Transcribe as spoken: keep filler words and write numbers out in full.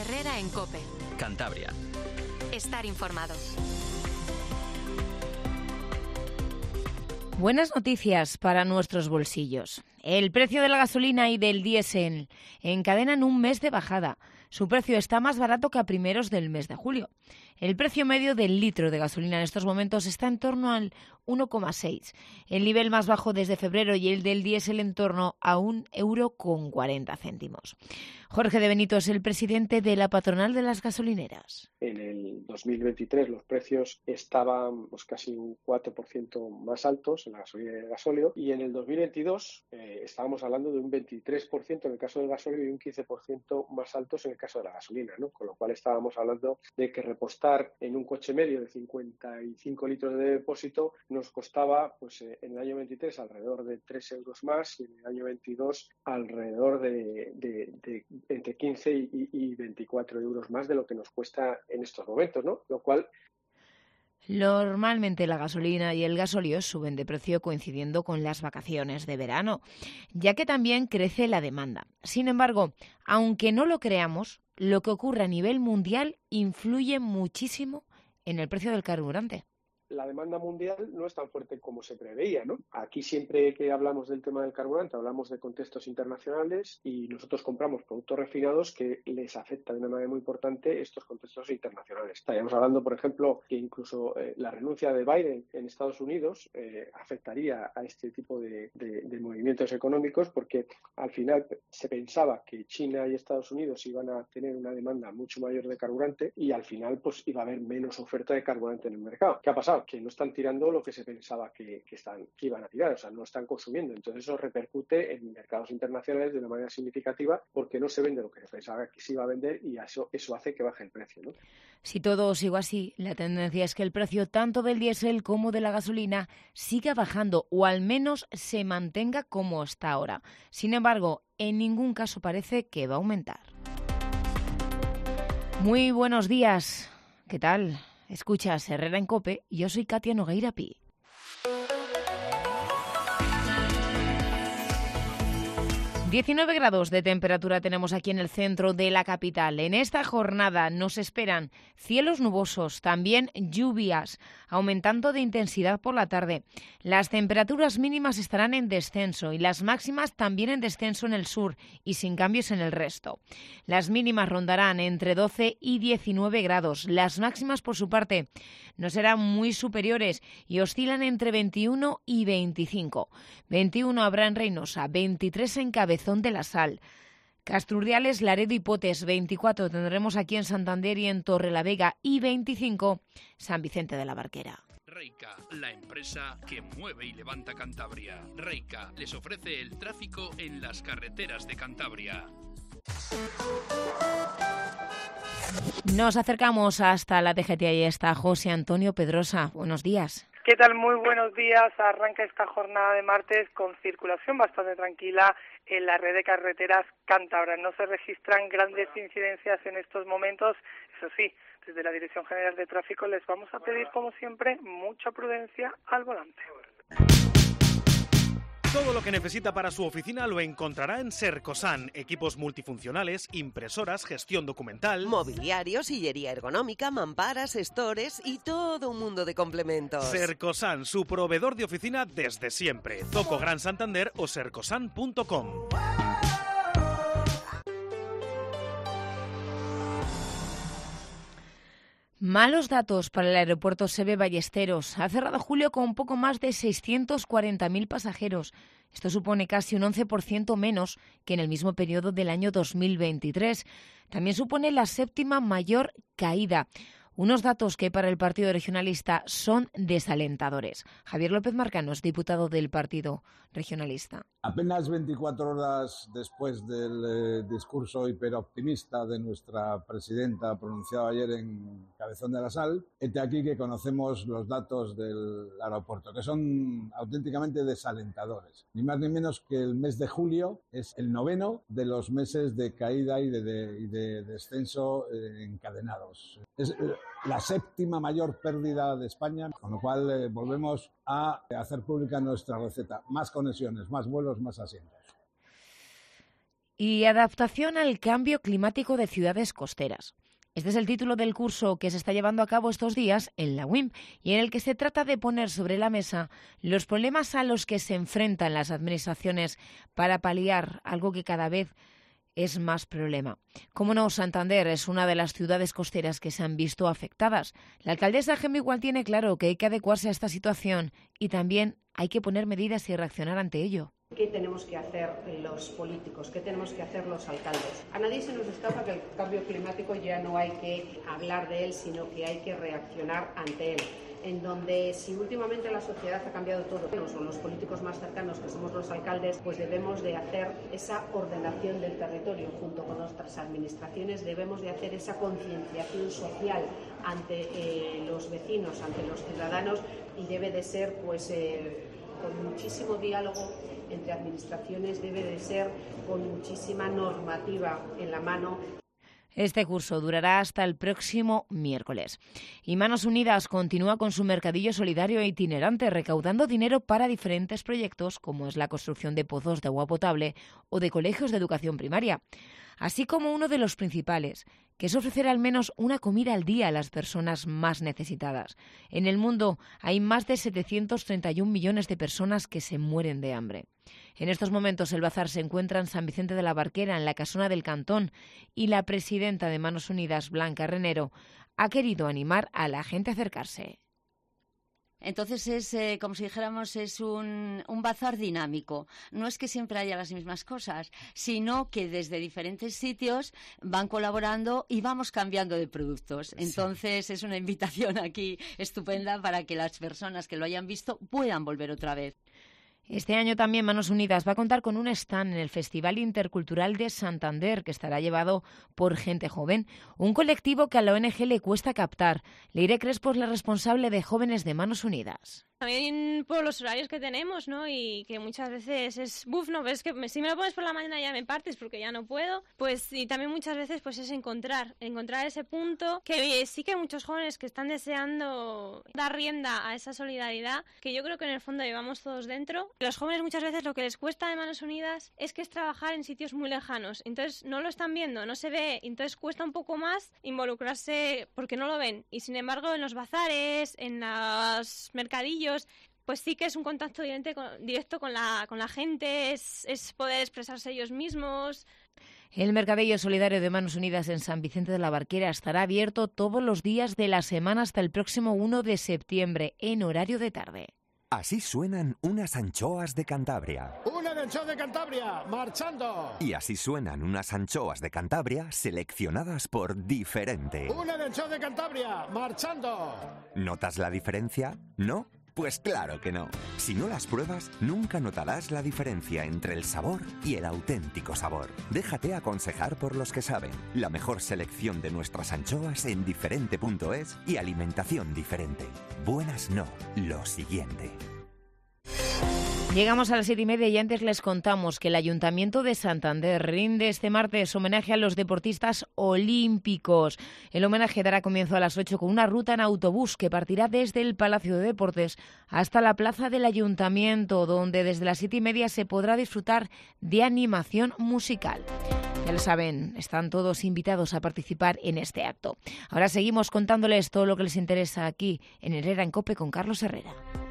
Herrera en COPE. Cantabria. Estar informado. Buenas noticias para nuestros bolsillos. El precio de la gasolina y del diésel encadenan un mes de bajada. Su precio está más barato que a primeros del mes de julio. El precio medio del litro de gasolina en estos momentos está en torno al uno coma seis, el nivel más bajo desde febrero, y el del diésel en torno a un euro con cuarenta céntimos. Jorge de Benito es el presidente de la patronal de las gasolineras. En el dos mil veintitrés los precios estaban pues, casi un cuatro por ciento más altos en la gasolina y el gasóleo, y en el dos mil veintidós eh, estábamos hablando de un veintitrés por ciento en el caso del gasóleo y un quince por ciento más altos en el caso de la gasolina, ¿no? Con lo cual estábamos hablando de que repostar en un coche medio de cincuenta y cinco litros de depósito nos costaba pues eh, en el año veintitrés alrededor de tres euros más, y en el año veintidós alrededor de, de, de entre quince y, y veinticuatro euros más de lo que nos cuesta en estos momentos, ¿no? Lo cual... Normalmente la gasolina y el gasóleo suben de precio coincidiendo con las vacaciones de verano, ya que también crece la demanda. Sin embargo, aunque no lo creamos, lo que ocurre a nivel mundial influye muchísimo en el precio del carburante. La demanda mundial no es tan fuerte como se preveía, ¿no? Aquí siempre que hablamos del tema del carburante hablamos de contextos internacionales, y nosotros compramos productos refinados que les afecta de una manera muy importante estos contextos internacionales. Estaríamos hablando, por ejemplo, que incluso eh, la renuncia de Biden en Estados Unidos eh, afectaría a este tipo de, de, de movimientos económicos, porque al final se pensaba que China y Estados Unidos iban a tener una demanda mucho mayor de carburante, y al final pues iba a haber menos oferta de carburante en el mercado. ¿Qué ha pasado? Que no están tirando lo que se pensaba que, que, están, que iban a tirar, o sea, no están consumiendo. Entonces eso repercute en mercados internacionales de una manera significativa, porque no se vende lo que se pensaba que se iba a vender, y eso, eso hace que baje el precio, ¿no? Si todo sigue así, la tendencia es que el precio tanto del diésel como de la gasolina siga bajando, o al menos se mantenga como está ahora. Sin embargo, en ningún caso parece que va a aumentar. Muy buenos días. ¿Qué tal? Escuchas Herrera en COPE y yo soy Katia Nogueira Pi. diecinueve grados de temperatura tenemos aquí en el centro de la capital. En esta jornada nos esperan cielos nubosos, también lluvias, aumentando de intensidad por la tarde. Las temperaturas mínimas estarán en descenso y las máximas también en descenso en el sur y sin cambios en el resto. Las mínimas rondarán entre doce y diecinueve grados. Las máximas, por su parte, no serán muy superiores y oscilan entre veintiuno y veinticinco. veintiuno habrá en Reynosa, veintitrés en Cabezón de la Sal, Casturdiales, Laredo y Potes, veinticuatro tendremos aquí en Santander y en Torrelavega, y veinticinco San Vicente de la Barquera. Reica, la empresa que mueve y levanta Cantabria. Reica les ofrece el tráfico en las carreteras de Cantabria. Nos acercamos hasta la D G T. Ahí está José Antonio Pedrosa. Buenos días. ¿Qué tal? Muy buenos días. Arranca esta jornada de martes con circulación bastante tranquila en la red de carreteras cántabras. No se registran grandes incidencias en estos momentos. Eso sí, desde la Dirección General de Tráfico les vamos a pedir, como siempre, mucha prudencia al volante. Todo lo que necesita para su oficina lo encontrará en Sercosan. Equipos multifuncionales, impresoras, gestión documental, mobiliario, sillería ergonómica, mamparas, stores y todo un mundo de complementos. Sercosan, su proveedor de oficina desde siempre. Zoco Gran Santander o sercosan punto com. Malos datos para el aeropuerto Seve Ballesteros. Ha cerrado julio con poco más de seiscientos cuarenta mil pasajeros. Esto supone casi un once por ciento menos que en el mismo periodo del año dos mil veintitrés. También supone la séptima mayor caída. Unos datos que para el Partido Regionalista son desalentadores. Javier López Marcanos, diputado del Partido Regionalista. Apenas veinticuatro horas después del eh, discurso hiperoptimista de nuestra presidenta pronunciado ayer en Cabezón de la Sal, hete aquí que conocemos los datos del aeropuerto, que son auténticamente desalentadores. Ni más ni menos que el mes de julio es el noveno de los meses de caída y de, de, y de descenso eh, encadenados. Es eh, la séptima mayor pérdida de España, con lo cual eh, volvemos a hacer pública nuestra receta. Más conexiones, más vuelos, más asientos. Y adaptación al cambio climático de ciudades costeras. Este es el título del curso que se está llevando a cabo estos días en la U I M y en el que se trata de poner sobre la mesa los problemas a los que se enfrentan las administraciones para paliar algo que cada vez es más problema. Como no, Santander es una de las ciudades costeras que se han visto afectadas. La alcaldesa Gemma Igual tiene claro que hay que adecuarse a esta situación y también hay que poner medidas y reaccionar ante ello. ¿Qué tenemos que hacer los políticos? ¿Qué tenemos que hacer los alcaldes? A nadie se nos escapa que el cambio climático ya no hay que hablar de él, sino que hay que reaccionar ante él. En donde si últimamente la sociedad ha cambiado todo, son los políticos más cercanos, que somos los alcaldes, pues debemos de hacer esa ordenación del territorio junto con nuestras administraciones, debemos de hacer esa concienciación social ante eh, los vecinos, ante los ciudadanos, y debe de ser pues eh, con muchísimo diálogo entre administraciones, debe de ser con muchísima normativa en la mano. Este curso durará hasta el próximo miércoles. Y Manos Unidas continúa con su mercadillo solidario e itinerante, recaudando dinero para diferentes proyectos, como es la construcción de pozos de agua potable o de colegios de educación primaria. Así como uno de los principales, que es ofrecer al menos una comida al día a las personas más necesitadas. En el mundo hay más de setecientos treinta y un millones de personas que se mueren de hambre. En estos momentos el bazar se encuentra en San Vicente de la Barquera, en la Casona del Cantón, y la presidenta de Manos Unidas, Blanca Renero, ha querido animar a la gente a acercarse. Entonces es, eh, como si dijéramos, es un, un bazar dinámico. No es que siempre haya las mismas cosas, sino que desde diferentes sitios van colaborando y vamos cambiando de productos. Entonces sí. Es una invitación aquí estupenda para que las personas que lo hayan visto puedan volver otra vez. Este año también Manos Unidas va a contar con un stand en el Festival Intercultural de Santander, que estará llevado por gente joven, un colectivo que a la O N G le cuesta captar. Leire Crespo es la responsable de Jóvenes de Manos Unidas. También por los horarios que tenemos, ¿no? Y que muchas veces es, buf, no, ves que si me lo pones por la mañana ya me partes porque ya no puedo. Pues y también muchas veces pues es encontrar, encontrar ese punto que oye, sí que hay muchos jóvenes que están deseando dar rienda a esa solidaridad que yo creo que en el fondo llevamos todos dentro. Los jóvenes muchas veces lo que les cuesta de Manos Unidas es que es trabajar en sitios muy lejanos. Entonces no lo están viendo, no se ve, entonces cuesta un poco más involucrarse porque no lo ven. Y sin embargo en los bazares, en los mercadillos, pues sí que es un contacto directo con, directo con la con la gente, es, es poder expresarse ellos mismos. El Mercadillo Solidario de Manos Unidas en San Vicente de la Barquera estará abierto todos los días de la semana hasta el próximo uno de septiembre, en horario de tarde. Así suenan unas anchoas de Cantabria. ¡Una anchoa de Cantabria, marchando! Y así suenan unas anchoas de Cantabria seleccionadas por Diferente. ¡Una anchoa de Cantabria, marchando! ¿Notas la diferencia? ¿No? Pues claro que no. Si no las pruebas, nunca notarás la diferencia entre el sabor y el auténtico sabor. Déjate aconsejar por los que saben. La mejor selección de nuestras anchoas en diferente punto es y alimentación diferente. Buenas no, lo siguiente. Llegamos a las siete y media y antes les contamos que el Ayuntamiento de Santander rinde este martes homenaje a los deportistas olímpicos. El homenaje dará comienzo a las ocho con una ruta en autobús que partirá desde el Palacio de Deportes hasta la plaza del Ayuntamiento, donde desde las siete y media se podrá disfrutar de animación musical. Ya lo saben, están todos invitados a participar en este acto. Ahora seguimos contándoles todo lo que les interesa aquí en Herrera en COPE con Carlos Herrera.